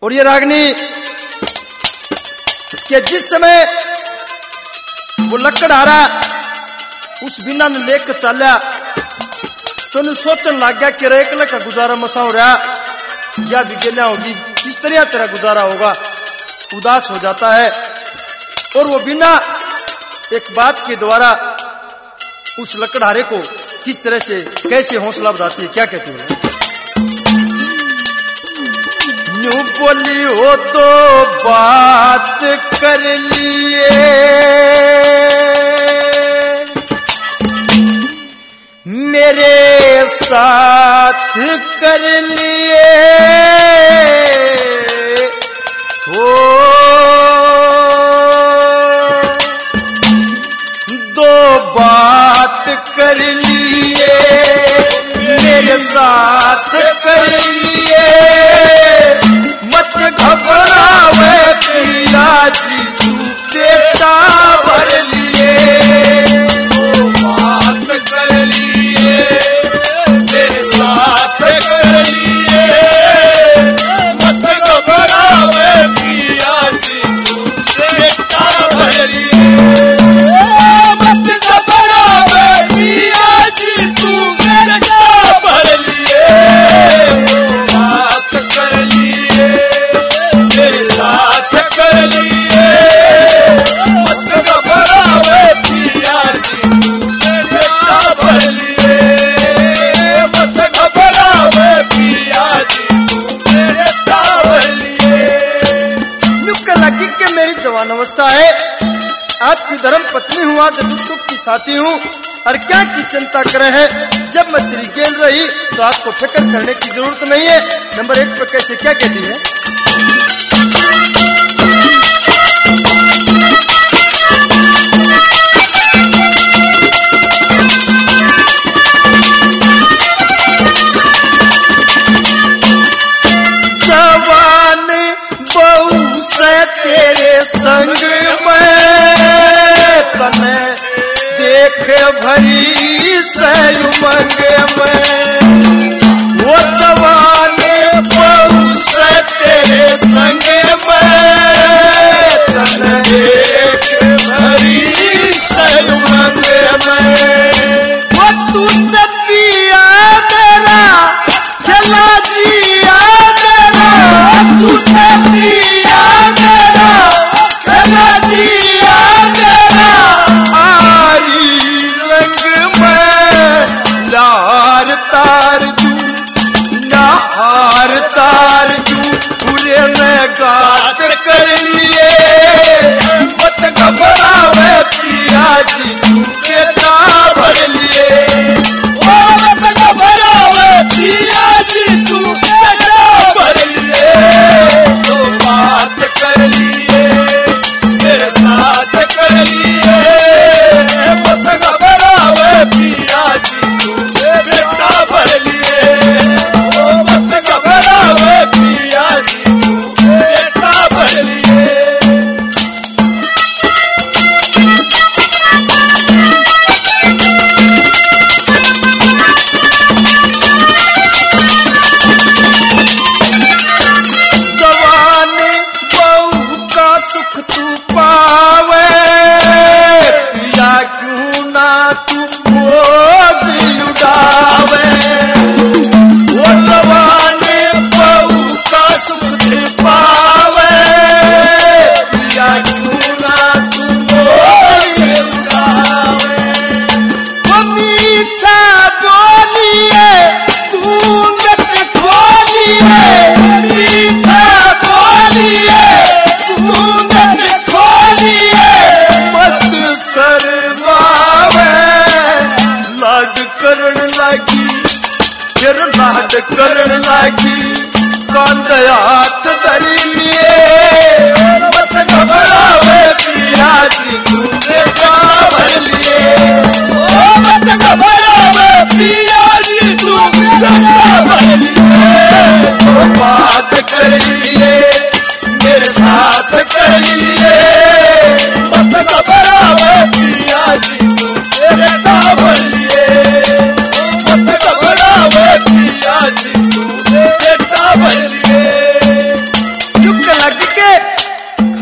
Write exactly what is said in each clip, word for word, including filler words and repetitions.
और ये रागनी कि जिस समय वो लकड़हारा उस बिना ने लेकर चालिया तो उन्हें सोचन लग गया कि रेकले का गुजारा मसा हो रहा या बिगेलिया होगी, किस तरह तेरा गुजारा होगा। उदास हो जाता है और वो बिना एक बात के द्वारा उस लकड़हारे को किस तरह से कैसे हौसला बढ़ाती है, क्या कहती है। यूं बोली हो तो बात कर लिए, मेरे साथ कर लिए हो, दो बात कर लिए, मेरे साथ कर लिए, मत घबरावे पिया जी तू बेटा भर लिए, दो बात कर लिए, मेरे साथ कर लिए, मत घबरावे पिया जी तू बेटा भर लिए, मत घबरावे पिया जी तू बेटा भर लिए, बात कर लिए, मेरे साथ कर लिए, मत घबरावे पिया जी तू बेटा भर लिए, मत घबरावे पिया जी तू बेटा भर लिए। नुक्कड़ लगी कि मेरी जवान अवस्था है, आपकी धर्म पत्नी हूँ, आज दुख सुख की साथी हूँ, और क्या की चिंता करे है। जब मैं तेरी गेल रही तो आपको फिक्र करने की जरूरत नहीं है। नंबर एक पर कैसे क्या कहती है। जवान बहू से तेरे संग में तने देख भरी से उमंग में, वो जवान बहू से तेरे संग में तने देख भरी से उमंग में, वो तू पिया मेरा खिला जिया मेरा, तू पिया मेरा खिला जिया मेरा, आरी रंग में लार तार जू, नार तार जू, पूरे में गात कर लिए, मत घबरावे पिया जी तू बेटा भर लिए, ओ मत घबरावे पिया जी तू बेटा भर लिए, तो बात कर लिए, मेरे साथ कर लिए, मत घबरावे पिया जी तू बेटा भर लिए, ओ मत घबरावे पिया जी तू बेटा भर लिए। जवान बहू का सुख तू पावे, पिया क्यों ना तू बोझ उठावे, वो जवान बहू का सुख तू पावे, पिया क्यों ना तू बोझ उठावे, वो मीठा बोलिए घूंघट खोलिए, मीठा बोलिए घूंघट खोलिए, मत शर्मावे, लाड करण लगी, फिर लाड करण लगी, कांध हाथ धरी लिए, मत घबरावे पिया जी तू बेटा भर लिए, ओ मत घबरावे पिया जी तू बेटा भर लिए, तो बात कर लिए, मेरे साथ कर लिए, मत घबरावे पिया जी तू बेटा भर लिए, मत घबरावे पिया जी तू बेटा भर लिए।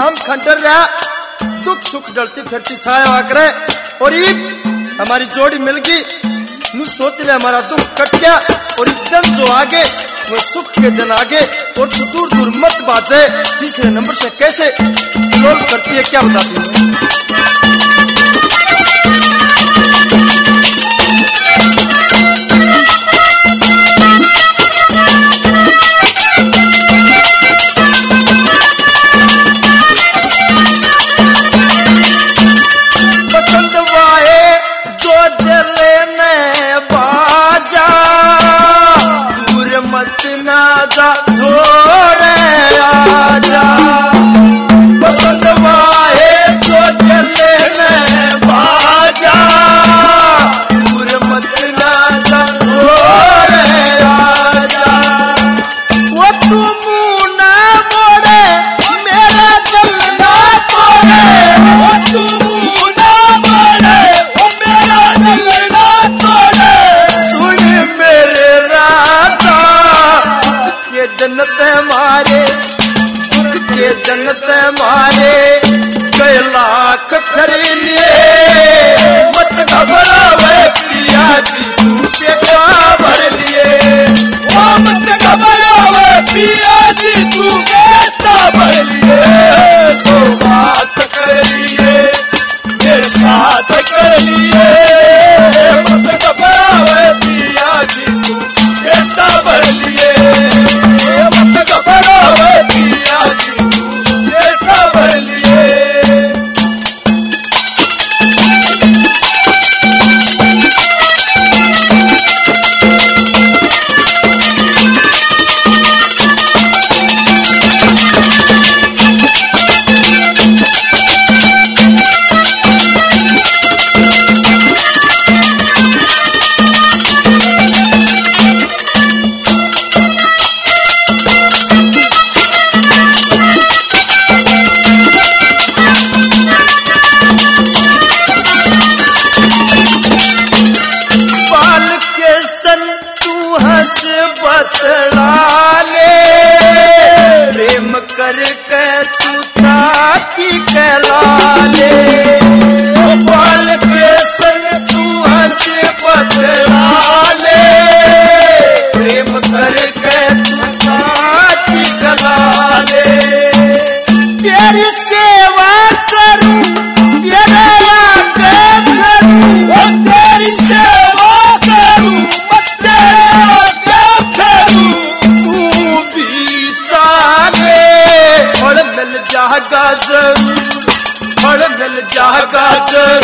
हम खंडर रहा दुख सुख डलती फिरती छाया हुआ करे और ये हमारी जोड़ी मिल गई नू सोच ले हमारा दुख कट गया और दिन जो आगे वो सुख के दिन आगे और तो दूर दूर मत बाजे तीसरे नंबर से कैसे लोल करती है क्या बताती है। जन्नत मारे दुख के जन्नत मारे कई लाख कर लिए मत घबरावे पिया जी तू पेटा भर लिए ओ मत घबरावे पिया जी तू पेटा भर लिए तो बात कर लिए मेरे साथ कर लिए मत घबरावे पिया जी तू पेटा भर लिए मत घबरावे पिया जी तू पेटा भर लिए। प्रेम करके तू छाती कहला ले बाल के संग तू हंस बतला ले प्रेम करके तू छाती कहला ले तेरी सेवा करूं तेरे आगे करूं तेरी सेवा करूं मत तेरे आगे करूं जागा जरूर और मिल जागा जरूर